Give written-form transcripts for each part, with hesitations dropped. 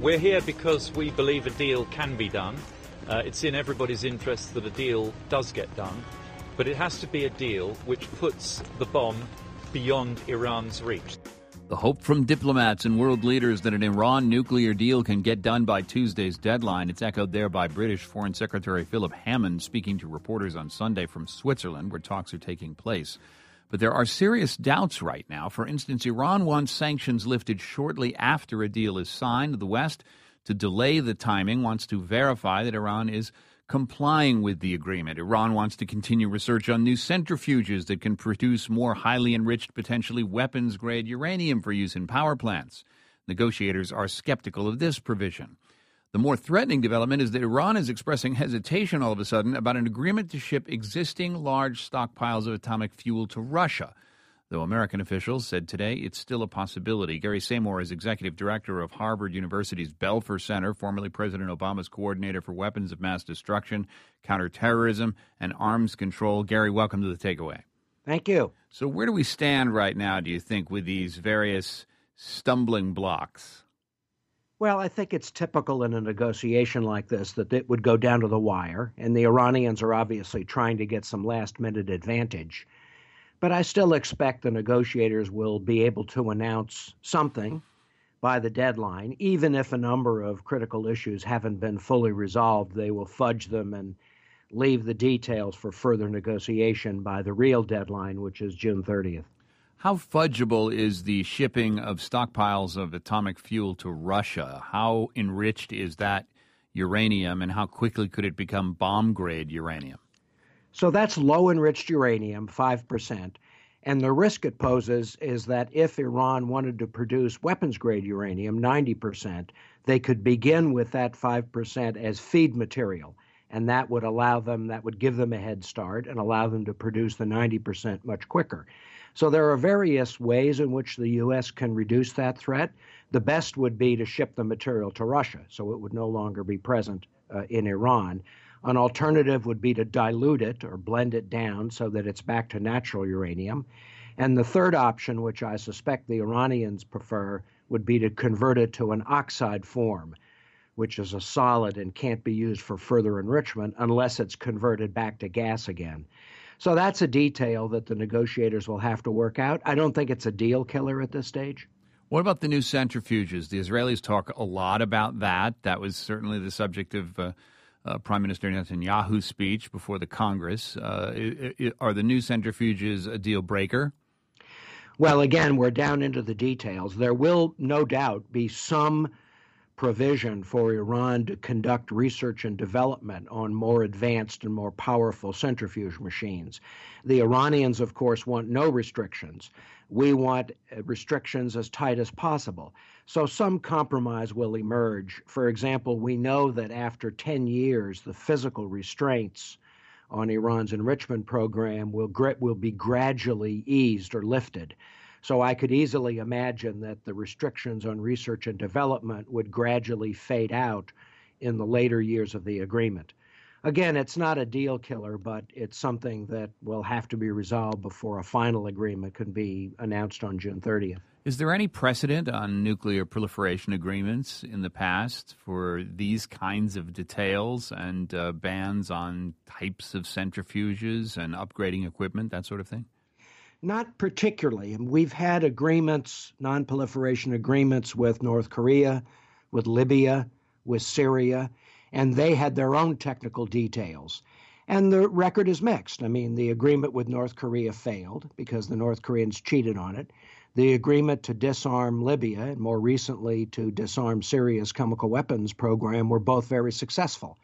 We're here because we believe a deal can be done. It's in everybody's interest that a deal does get done, but it has to be a deal which puts the bomb beyond Iran's reach. The hope from diplomats and world leaders that an Iran nuclear deal can get done by Tuesday's deadline. It's echoed there by British Foreign Secretary Philip Hammond speaking to reporters on Sunday from Switzerland, where talks are taking place. But there are serious doubts right now. For instance, Iran wants sanctions lifted shortly after a deal is signed. The West, to delay the timing, wants to verify that Iran is complying with the agreement. Iran wants to continue research on new centrifuges that can produce more highly enriched, potentially weapons-grade uranium for use in power plants. Negotiators are skeptical of this provision. The more threatening development is that Iran is expressing hesitation all of a sudden about an agreement to ship existing large stockpiles of atomic fuel to Russia. Though American officials said today it's still a possibility. Gary Seymour is executive director of Harvard University's Belfer Center, formerly President Obama's coordinator for weapons of mass destruction, counterterrorism, and arms control. Gary, welcome to the Takeaway. Thank you. So where do we stand right now, do you think, with these various stumbling blocks? Well, I think it's typical in a negotiation like this that it would go down to the wire, and the Iranians are obviously trying to get some last-minute advantage. But I still expect the negotiators will be able to announce something by the deadline. Even if a number of critical issues haven't been fully resolved, they will fudge them and leave the details for further negotiation by the real deadline, which is June 30th. How fudgeable is the shipping of stockpiles of atomic fuel to Russia? How enriched is that uranium, and how quickly could it become bomb-grade uranium? So that's low-enriched uranium, 5%. And the risk it poses is that if Iran wanted to produce weapons-grade uranium, 90%, they could begin with that 5% as feed material. And that would give them a head start and allow them to produce the 90% much quicker. So there are various ways in which the U.S. can reduce that threat. The best would be to ship the material to Russia, so it would no longer be present in Iran. An alternative would be to dilute it or blend it down so that it's back to natural uranium. And the third option, which I suspect the Iranians prefer, would be to convert it to an oxide form, which is a solid and can't be used for further enrichment unless it's converted back to gas again. So that's a detail that the negotiators will have to work out. I don't think it's a deal killer at this stage. What about the new centrifuges? The Israelis talk a lot about that. That was certainly the subject of Prime Minister Netanyahu's speech before the Congress. Are the new centrifuges a deal breaker? Well, again, we're down into the details. There will no doubt be some provision for Iran to conduct research and development on more advanced and more powerful centrifuge machines. The Iranians, of course, want no restrictions. We want restrictions as tight as possible. So some compromise will emerge. For example, we know that after 10 years, the physical restraints on Iran's enrichment program will be gradually eased or lifted. So I could easily imagine that the restrictions on research and development would gradually fade out in the later years of the agreement. Again, it's not a deal killer, but it's something that will have to be resolved before a final agreement can be announced on June 30th. Is there any precedent on nuclear proliferation agreements in the past for these kinds of details and bans on types of centrifuges and upgrading equipment, that sort of thing? Not particularly. We've had agreements, non-proliferation agreements with North Korea, with Libya, with Syria, and they had their own technical details. And the record is mixed. I mean, the agreement with North Korea failed because the North Koreans cheated on it. The agreement to disarm Libya and more recently to disarm Syria's chemical weapons program were both very successful.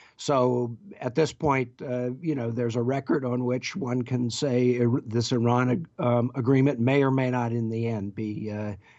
So at this point, there's a record on which one can say this Iran agreement may or may not in the end be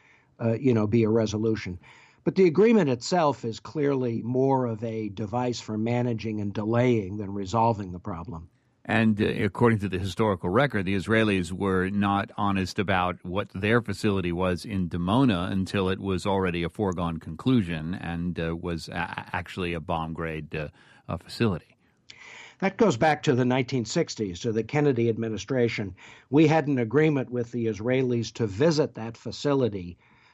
a resolution. But the agreement itself is clearly more of a device for managing and delaying than resolving the problem. And according to the historical record, the Israelis were not honest about what their facility was in Dimona until it was already a foregone conclusion and was actually a bomb-grade facility. That goes back to the 1960s, to the Kennedy administration. We had an agreement with the Israelis to visit that facility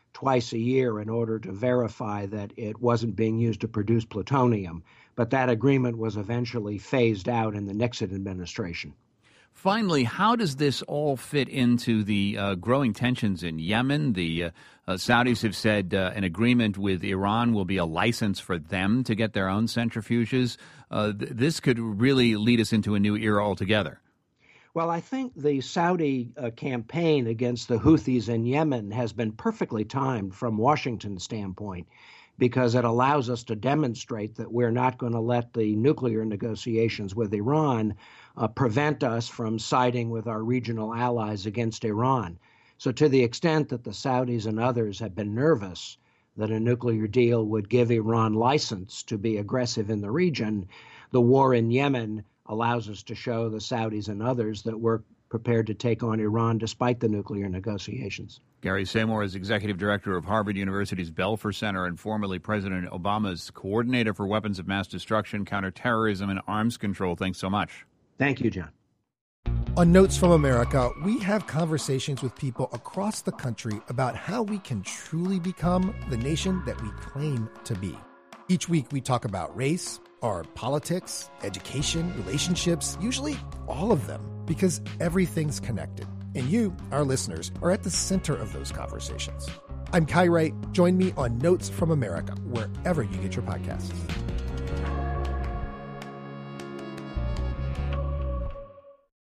twice a year in order to verify that it wasn't being used to produce plutonium. But that agreement was eventually phased out in the Nixon administration. Finally, how does this all fit into the growing tensions in Yemen? The Saudis have said an agreement with Iran will be a license for them to get their own centrifuges. This could really lead us into a new era altogether. Well, I think the Saudi campaign against the Houthis in Yemen has been perfectly timed from Washington's standpoint, because it allows us to demonstrate that we're not going to let the nuclear negotiations with Iran prevent us from siding with our regional allies against Iran. So to the extent that the Saudis and others have been nervous that a nuclear deal would give Iran license to be aggressive in the region, the war in Yemen allows us to show the Saudis and others that we're prepared to take on Iran despite the nuclear negotiations. Gary Samore is executive director of Harvard University's Belfer Center and formerly President Obama's coordinator for weapons of mass destruction, counterterrorism, and arms control. Thanks so much. Thank you, John. On Notes from America, we have conversations with people across the country about how we can truly become the nation that we claim to be. Each week, we talk about race, our politics, education, relationships, usually all of them, because everything's connected. And you, our listeners, are at the center of those conversations. I'm Kai Wright. Join me on Notes from America, wherever you get your podcasts.